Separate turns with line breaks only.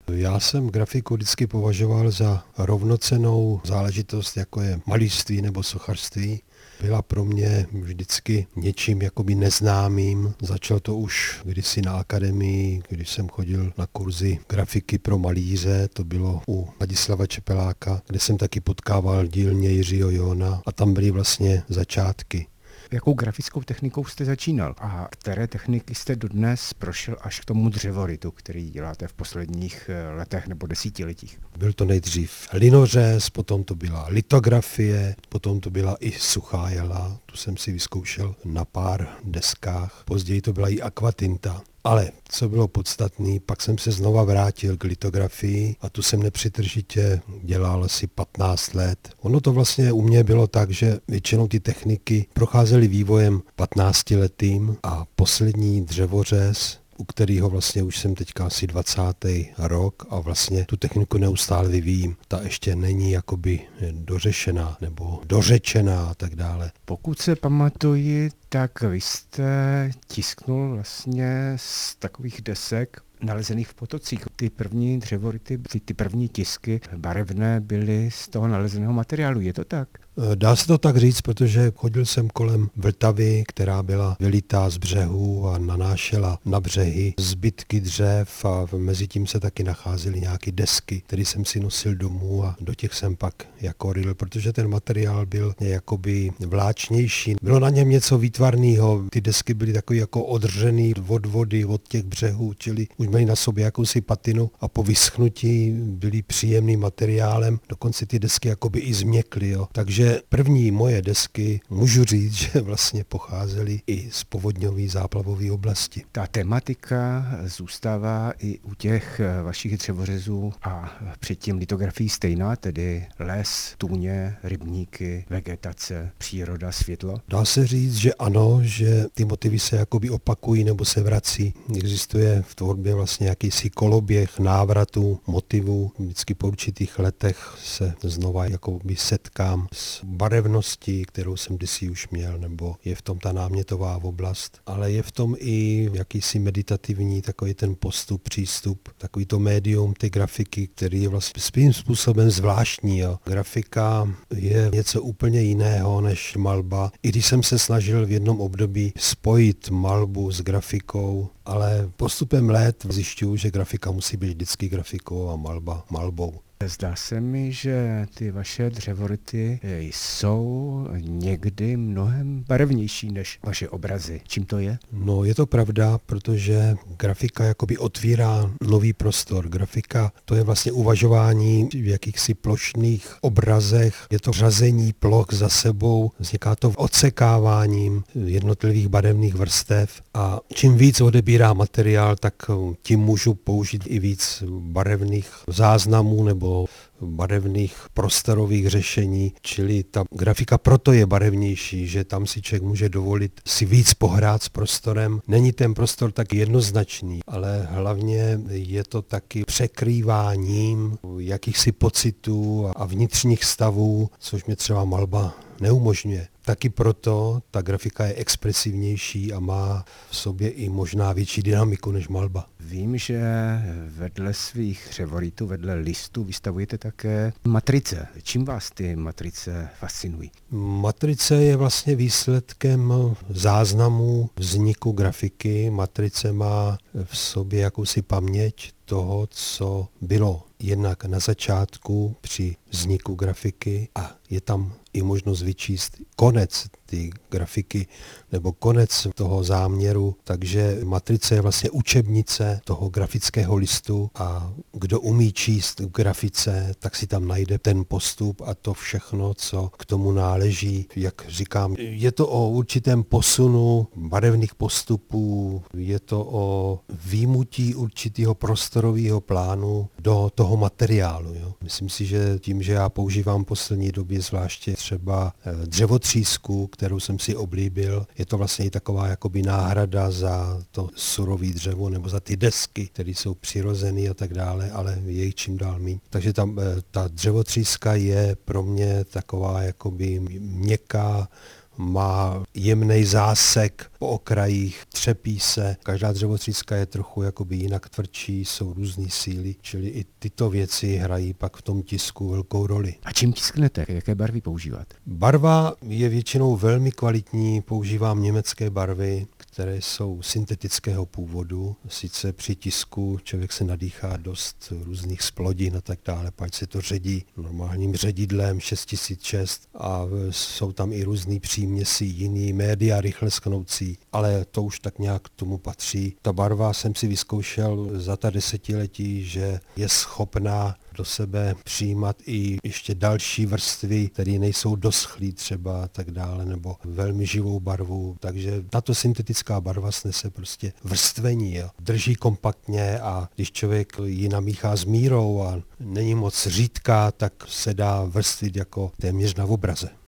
Já jsem grafiku vždycky považoval za rovnocennou záležitost, jako je malířství nebo sochařství. Byla pro mě vždycky něčím jakoby neznámým. Začalo to už kdysi na akademii, když jsem chodil na kurzy grafiky pro malíře, to bylo u Ladislava Čepeláka, kde jsem taky potkával dílně Jiřího Johna a tam byly vlastně začátky.
Jakou grafickou technikou jste začínal a které techniky jste dodnes prošel až k tomu dřevoritu, který děláte v posledních letech nebo desetiletích?
Byl to nejdřív linořez, potom to byla litografie, potom to byla i suchá jela, tu jsem si vyzkoušel na pár deskách, později to byla i akvatinta. Ale co bylo podstatné, pak jsem se znova vrátil k litografii a tu jsem nepřetržitě dělal asi 15 let. Ono to vlastně u mě bylo tak, že většinou ty techniky procházely vývojem 15letým a poslední dřevořez, u kterého vlastně už jsem teďka asi 20. rok a vlastně tu techniku neustále vyvíjím. Ta ještě není jakoby dořešená nebo dořečená a tak dále.
Pokud se pamatuji, tak vy jste tisknul vlastně z takových desek nalezených v Potocích. Ty první dřevority, ty první tisky barevné byly z toho nalezeného materiálu. Je to tak?
Dá se to tak říct, protože chodil jsem kolem Vltavy, která byla vylitá z břehu a nanášela na břehy zbytky dřev a mezi tím se taky nacházely nějaké desky, které jsem si nosil domů a do těch jsem pak jako rýl, protože ten materiál byl jakoby vláčnější. Bylo na něm něco výtvarného, ty desky byly takový jako odřený od vody, od těch břehů, čili už měli na sobě jakousi patinu a po vyschnutí byly příjemným materiálem, dokonce ty desky jakoby i změkly, jo. Takže první moje desky, můžu říct, že vlastně pocházely i z povodňové záplavové oblasti.
Ta tematika zůstává i u těch vašich dřevořezů a předtím litografií stejná, tedy les, tůně, rybníky, vegetace, příroda, světlo?
Dá se říct, že ano, že ty motivy se jakoby opakují nebo se vrací. Existuje v tvorbě vlastně jakýsi koloběh návratu motivů. Vždycky po určitých letech se znova jakoby setkám s barevností, kterou jsem kdysi už měl, nebo je v tom ta námětová oblast, ale je v tom i jakýsi meditativní takový ten postup, přístup, takový to médium té grafiky, který je vlastně svým způsobem zvláštní. Jo. Grafika je něco úplně jiného než malba. I když jsem se snažil v jednom období spojit malbu s grafikou, ale postupem let zjišťuju, že grafika musí být vždycky grafikou a malba malbou.
Zdá se mi, že ty vaše dřevority jsou někdy mnohem barevnější než vaše obrazy. Čím to je?
No, je to pravda, protože grafika jakoby otvírá nový prostor. Grafika to je vlastně uvažování v jakýchsi plošných obrazech. Je to řazení ploch za sebou, vzniká to odsekáváním jednotlivých barevných vrstev a čím víc odebírá materiál, tak tím můžu použít i víc barevných záznamů nebo barevných prostorových řešení, čili ta grafika proto je barevnější, že tam si člověk může dovolit si víc pohrát s prostorem. Není ten prostor tak jednoznačný, ale hlavně je to taky překrýváním jakýchsi pocitů a vnitřních stavů, což mě třeba malba neumožňuje. Taky proto ta grafika je expresivnější a má v sobě i možná větší dynamiku než malba.
Vím, že vedle svých dřevoritů, vedle listů vystavujete také matrice. Čím vás ty matrice fascinují?
Matrice je vlastně výsledkem záznamu vzniku grafiky. Matrice má v sobě jakousi paměť toho, co bylo jednak na začátku při vzniku grafiky a je tam i možnost vyčíst konec ty grafiky nebo konec toho záměru, takže matrice je vlastně učebnice toho grafického listu a kdo umí číst v grafice, tak si tam najde ten postup a to všechno, co k tomu náleží. Jak říkám, je to o určitém posunu barevných postupů, je to o výjimutí určitého prostorového plánu do toho materiálu. Jo. Myslím si, že tím, že já používám v poslední době zvláště třeba dřevotřísku, kterou jsem si oblíbil, je to vlastně i taková jakoby náhrada za to surový dřevo nebo za ty desky, které jsou přirozené a tak dále, ale je jich čím dál míň. Takže ta dřevotříska je pro mě taková jakoby měkká má jemný zásek po okrajích, třepí se. Každá dřevotříska je trochu jakoby jinak tvrdší, jsou různé síly, čili i tyto věci hrají pak v tom tisku velkou roli.
A čím tisknete? Jaké barvy používáte?
Barva je většinou velmi kvalitní, používám německé barvy, které jsou syntetického původu. Sice při tisku člověk se nadýchá dost různých splodin a tak dále, pak se to ředí normálním ředidlem 6006 a jsou tam i různý příměsi, jiný média rychle sknoucí, ale to už tak nějak k tomu patří. Ta barva jsem si vyzkoušel za ta desetiletí, že je schopná do sebe přijímat i ještě další vrstvy, které nejsou doschlý třeba a tak dále, nebo velmi živou barvu. Takže tato syntetická barva snese prostě vrstvení. Jo. Drží kompaktně a když člověk ji namíchá s mírou a není moc řídká, tak se dá vrstvit jako téměř na obraze.